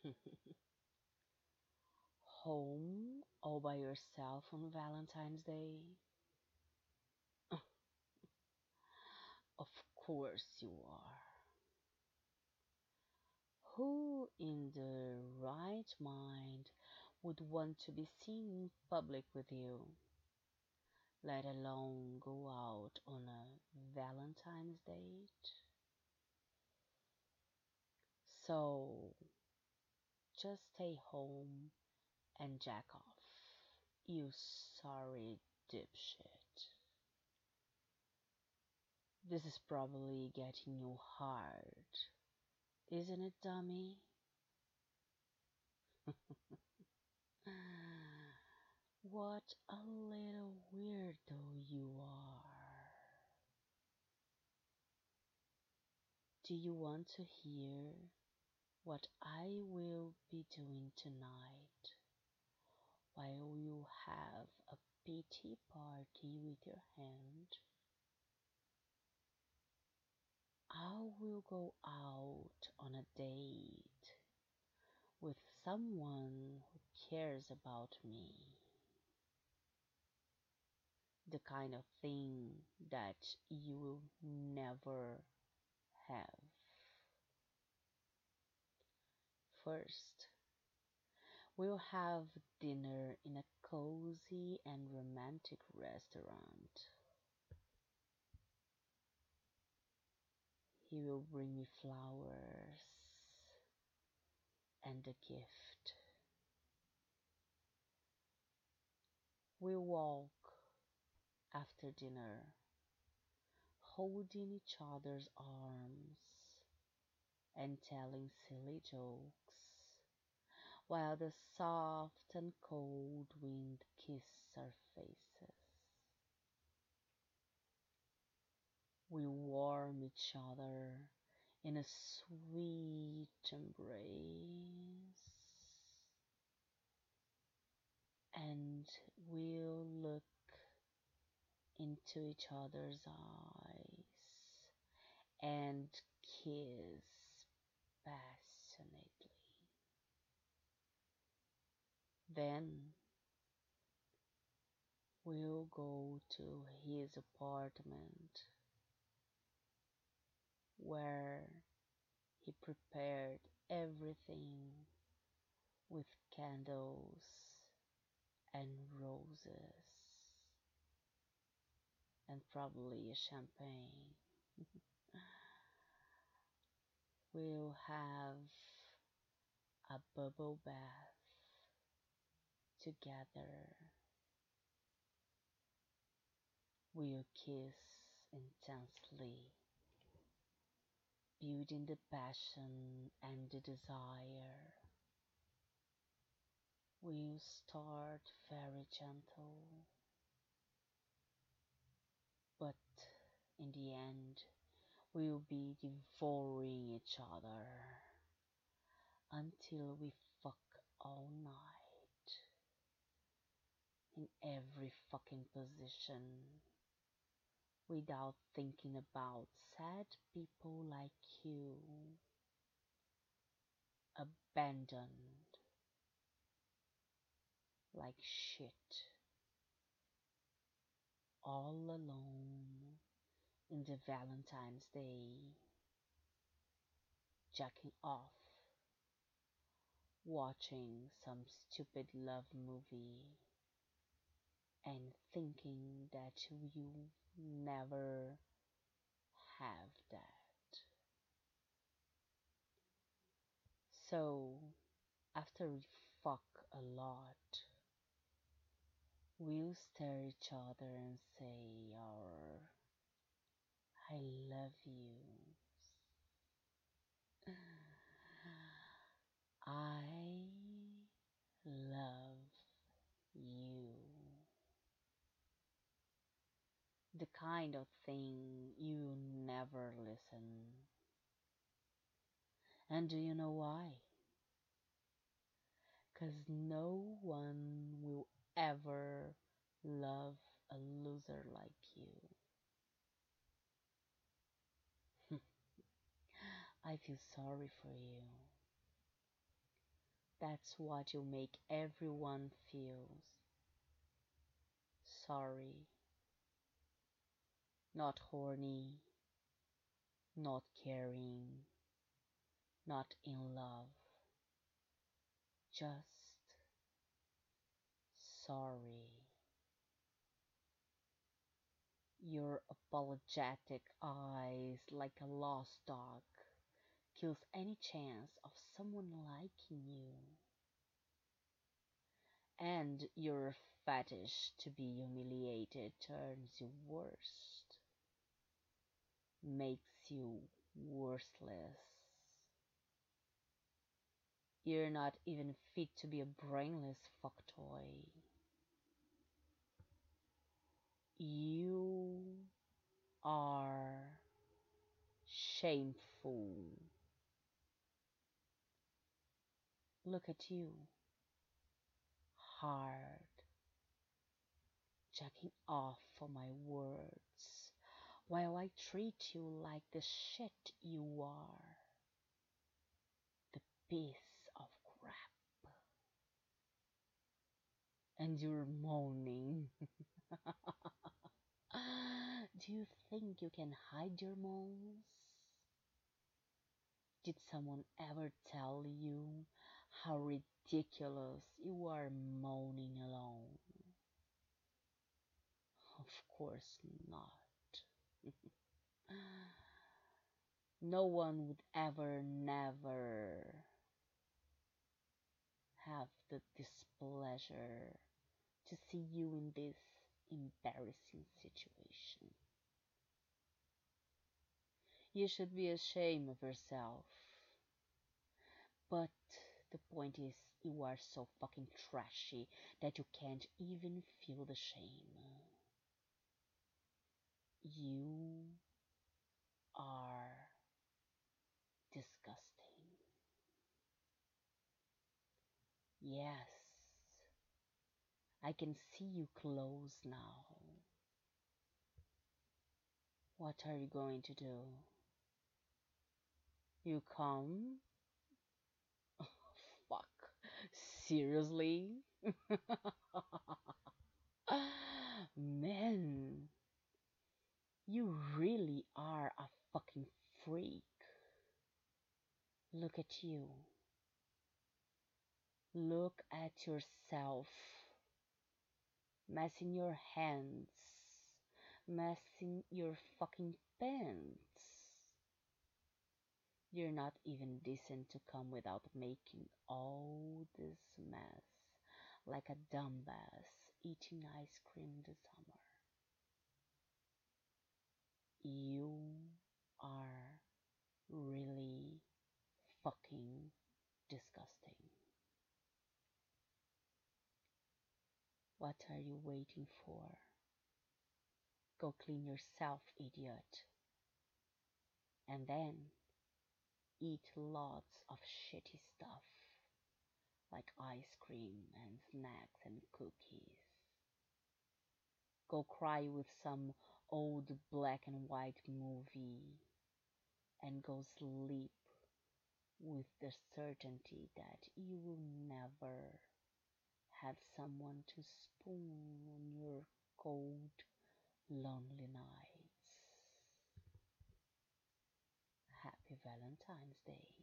Home all by yourself on Valentine's Day? Of course you are. Who in their right mind would want to be seen in public with you, let alone go out on a Valentine's date? So just stay home and jack off, you sorry dipshit. This is probably getting you hard, isn't it, dummy? What a little weirdo you are. Do you want to hear what I will be doing tonight while you have a pity party with your hand? I will go out on a date with someone who cares about me. The kind of thing that you will never have. First, we'll have dinner in a cozy and romantic restaurant. He will bring me flowers and a gift. We'll walk after dinner, holding each other's arms and telling silly jokes, while the soft and cold wind kisses our faces. We warm each other in a sweet embrace, and we'll look into each other's eyes and kiss passionately. Then we'll go to his apartment where he prepared everything with candles and roses and probably a champagne. We'll have a bubble bath together. We'll kiss intensely, building the passion and the desire. We'll start very gentle, but in the end, we'll be devouring each other until we fuck all night in every fucking position without thinking about sad people like you, abandoned like shit, all alone in the Valentine's Day, jacking off, watching some stupid love movie, and thinking that you never have that. So, after we fuck a lot, we'll stare each other and say our I love you. I love you. The kind of thing you never listen. And do you know why? 'Cause no one will ever love a loser like you. I feel sorry for you. That's what you make everyone feels. Sorry, not horny, not caring, not in love. Just sorry. Your apologetic eyes, like a lost dog, kills any chance of someone liking you. And your fetish to be humiliated turns you worst, makes you worthless. You're not even fit to be a brainless fuck toy. You are shameful. Look at you, hard, jacking off for my words, while I treat you like the shit you are, the piece of crap. And you're moaning. Do you think you can hide your moans? Did someone ever tell you how ridiculous you are moaning alone? Of course not. No one would ever, never have the displeasure to see you in this embarrassing situation. You should be ashamed of yourself. But the point is, you are so fucking trashy that you can't even feel the shame. You are disgusting. Yes, I can see you close now. What are you going to do? You come? Fuck. Seriously? Man, you really are a fucking freak. Look at you. Look at yourself. Messing your hands. Messing your fucking pants. You're not even decent to come without making all this mess like a dumbass eating ice cream in the summer. You are really fucking disgusting. What are you waiting for? Go clean yourself, idiot. And then eat lots of shitty stuff like ice cream and snacks and cookies. Go cry with some old black and white movie and go sleep with the certainty that you will never have someone to spoon on your cold, lonely nights. Happy Valentine's Day.